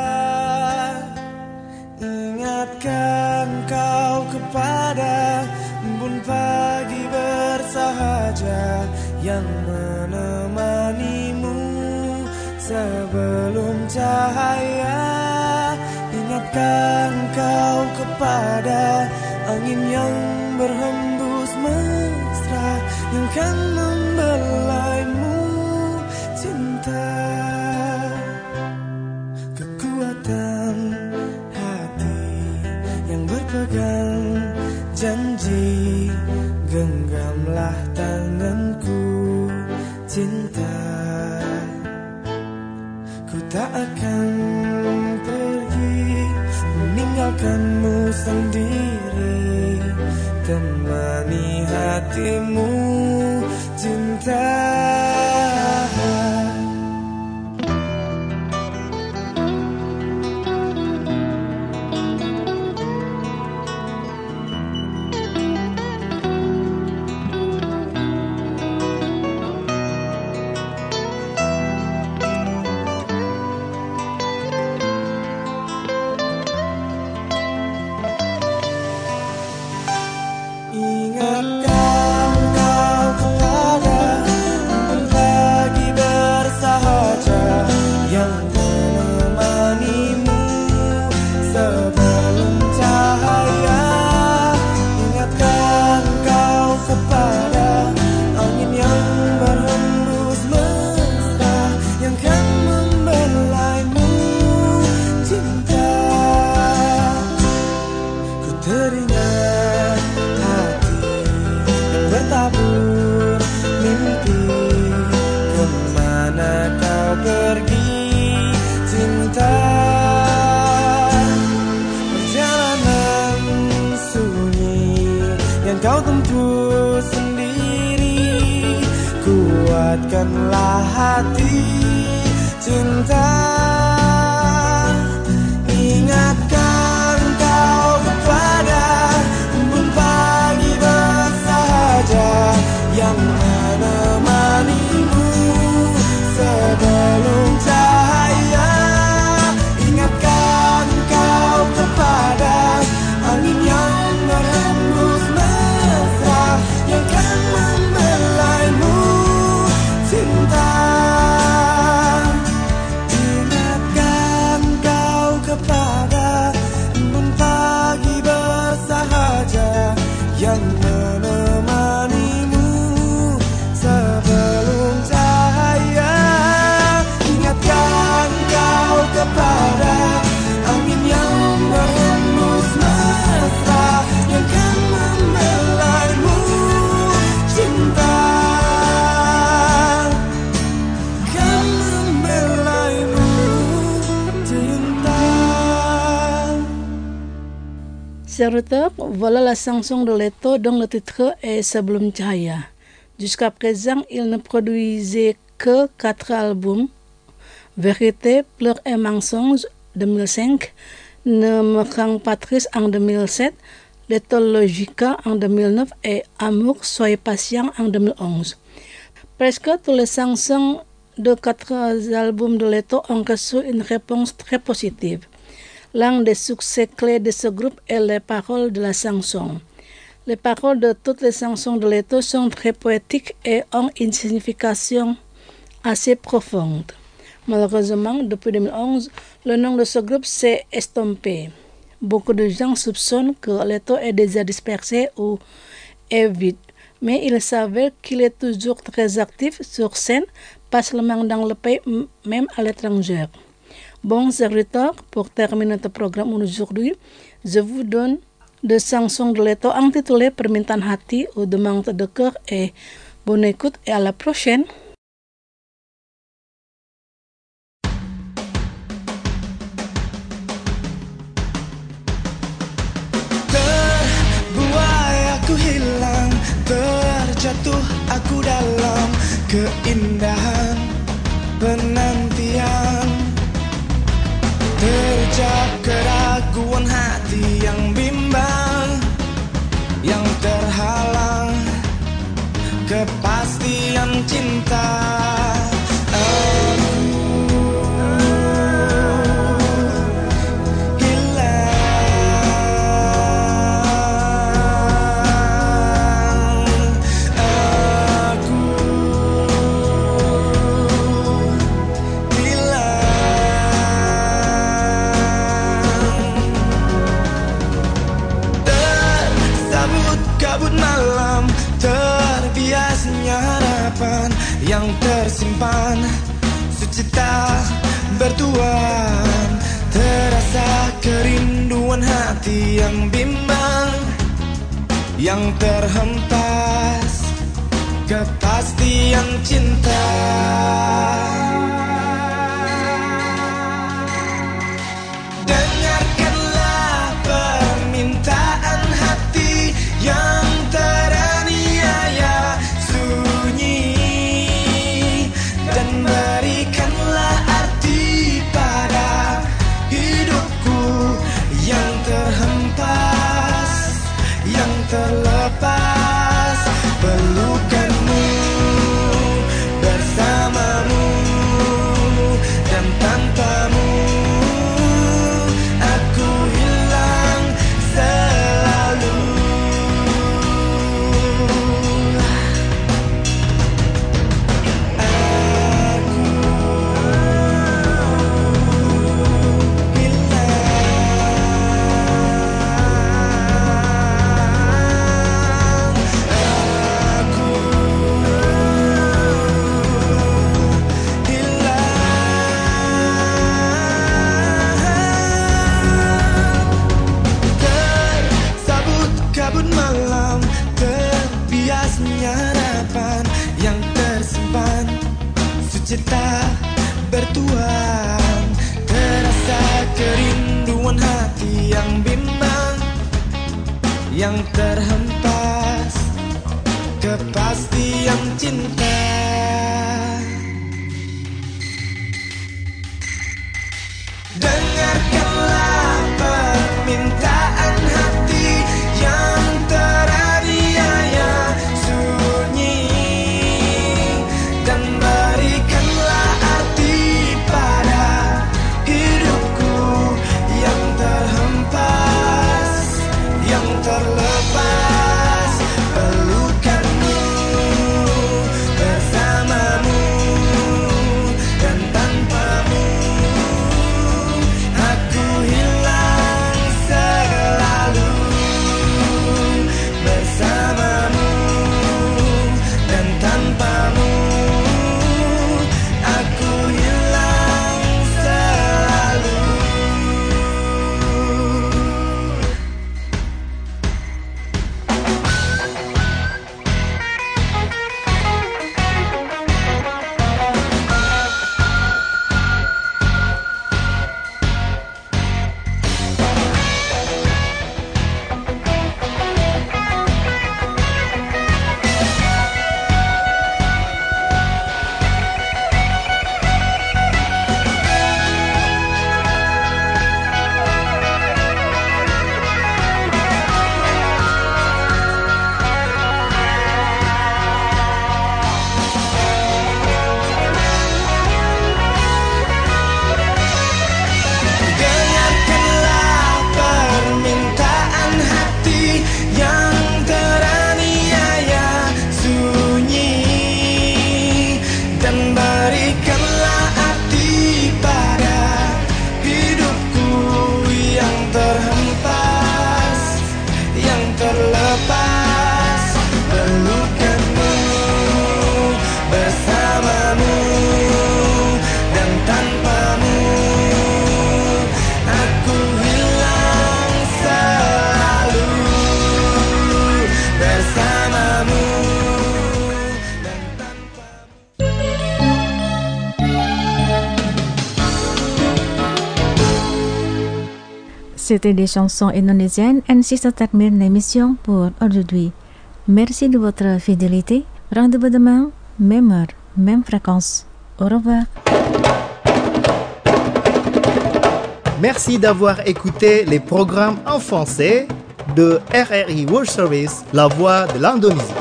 Ingatkan kau kepada embun pagi bersahaja yang menemanimu sebelum cahaya. Ingatkan kau kepada angin yang berhembus mesra yang kan membelaimu cinta. Kekuatan berpegang janji, genggamlah tanganku cinta. Ku tak akan pergi meninggalkanmu sendiri. Temani hatimu kuatkanlah hati cinta. Ingatkan kau kepada embun pagi bersahaja yang menemanimu sebelum cahaya. Ingatkan kau kepada angin yang berhembus mesra yang kan membelaimu cinta. Ingatkan kau kepada embun pagi bersahaja yang menemanimu sebelum cahaya. Ingatkan kau kepada angin yang berhembus mesra yang kan membelaimu cinta, kan membelaimu cinta. Chers auditeurs, voilà la chanson de Leto dont le titre est Sebelum Cahaya. Jusqu'à présent, il ne produisait que 4 albums. Vérité, Pleurs et Mensonges 2005, Ne me rends pas triste en 2007, Leto Logica en 2009 et Amour, soyez patient en 2011. Presque toutes les chansons de 4 albums de Leto ont reçu une réponse très positive. L'un des succès clés de ce groupe est les paroles de la chanson. Les paroles de toutes les chansons de Leto sont très poétiques et ont une signification assez profonde. Malheureusement, depuis 2011, le nom de ce groupe s'est estompé. Beaucoup de gens soupçonnent que Leto est déjà dispersé ou est vide, mais il s'avère qu'il est toujours très actif sur scène, pas seulement dans le pays, même à l'étranger. Bon, serviteur, pour terminer notre programme aujourd'hui, je vous donne 2 chansons de Leto intitulées Permintaan Hati ou Demande de cœur et bonne écoute et à la prochaine. Terbuai aku hilang, terjatuh aku dalam keindahan penantian. Terjak keraguan hati yang bimbang, yang terhalang kepastian cinta. Yang tersimpan secita bertuan, terasa kerinduan hati yang bimbang, yang terhempas kepastian cinta. Dengarkanlah permintaan hati yang teraniaya sunyi, dan berikanlah arti pada hidupku yang terhempas, yang terlepas. Pelukanmu bersamamu dan tanpamu aku hilang selalu. Kabut malam, terbiasnya harapan yang tersimpan, sucita bertuan, terasa kerinduan hati yang bimbang, yang terhempas kepastian cinta. C'était des chansons indonésiennes. Ainsi se termine l'émission pour aujourd'hui. Merci de votre fidélité. Rendez-vous demain, même heure, même fréquence. Au revoir. Merci d'avoir écouté les programmes en français de RRI World Service, la voix de l'Indonésie.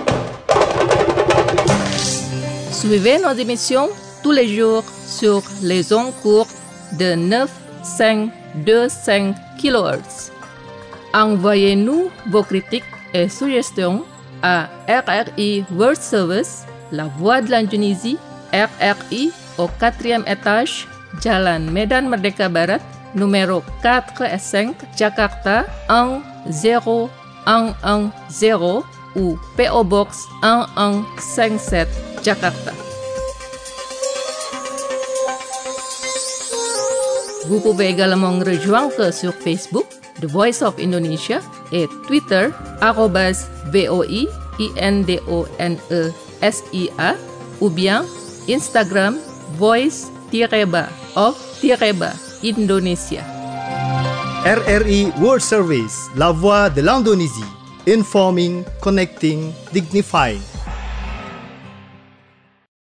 Suivez nos émissions tous les jours sur les ondes courtes de 9,525 kHz. Envoyez-nous vos critiques et suggestions à RRI World Service, la voix de l'Indonésie, RRI au 4e étage, Jalan Medan Merdeka Barat, numéro 4 et 5, Jakarta 10110 ou PO Box 1157, Jakarta. Vous pouvez également nous rejoindre sur Facebook, The Voice of Indonesia, et Twitter, @VOIINDONESIA, ou bien Instagram, voice-of-Indonesia. RRI World Service, la voix de l'Indonésie. Informing, connecting, dignifying.